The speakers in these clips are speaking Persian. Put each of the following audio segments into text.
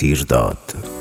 تیر داد.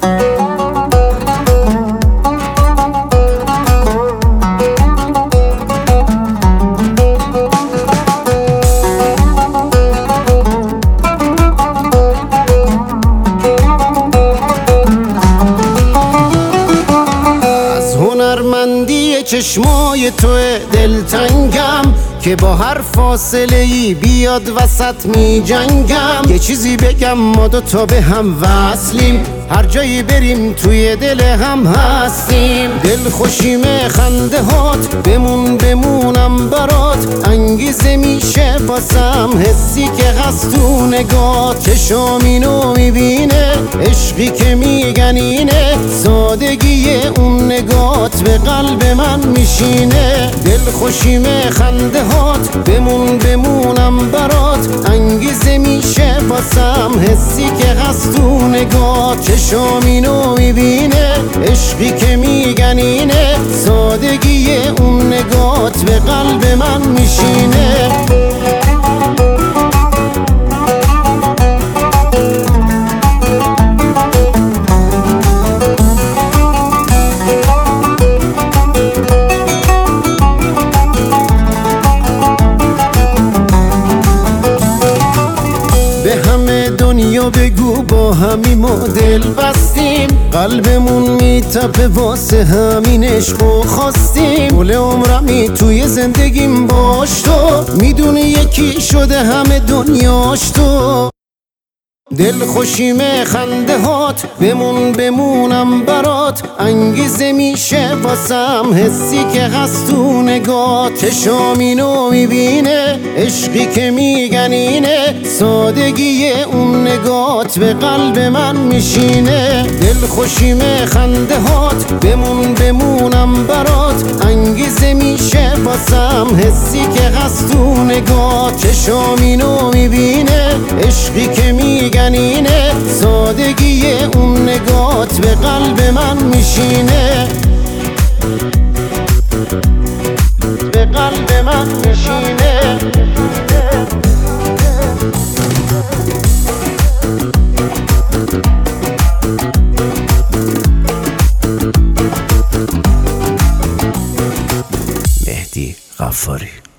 هنرمندی چشمای توی دلتنگم که با هر فاصله ای بیاد وسط می جنگم. یه چیزی بگم ما دوتا به هم وصلیم، هر جایی بریم توی دل هم هستیم. دل خوشیم خنده هات، بمونم برات، انگیزه میشه باسم حسی که هست تو نگات. چشام اینو میبینه، عشقی که میگنینه، سادگی اون نگات به قلب من میشینه. دل خوشیم خنده هات، بمونم برات، انگیزه میشه باسم حسی که هست تو نگات. چشام اینو میبینه، عشقی که میگنینه، سادگی اون نگات به قلب من میشینه. دنیا بگو با همین مدل بستیم، قلبمون میتپه واسه همین عشق و خواستیم. گل عمرمی توی زندگیم باش تو، میدونی یکی شده همه دنیاش تو. دل خوشیم خنده هات، بمونم برات، انگیزه میشه واسم حسی که هست تو نگات. چشام اینو میبینه، عشقی که میگنینه، سادگی اون نگات به قلب من میشینه. دل خوشیم خنده هات، بمونم برات، انگیزه میشه واسم حسی که هست تو نگات. چشام اینو میبینه، عشقی که میگنینه، سادگی اون نگات به قلب من میشینه، به قلب من میشینه. مهدی غفاری.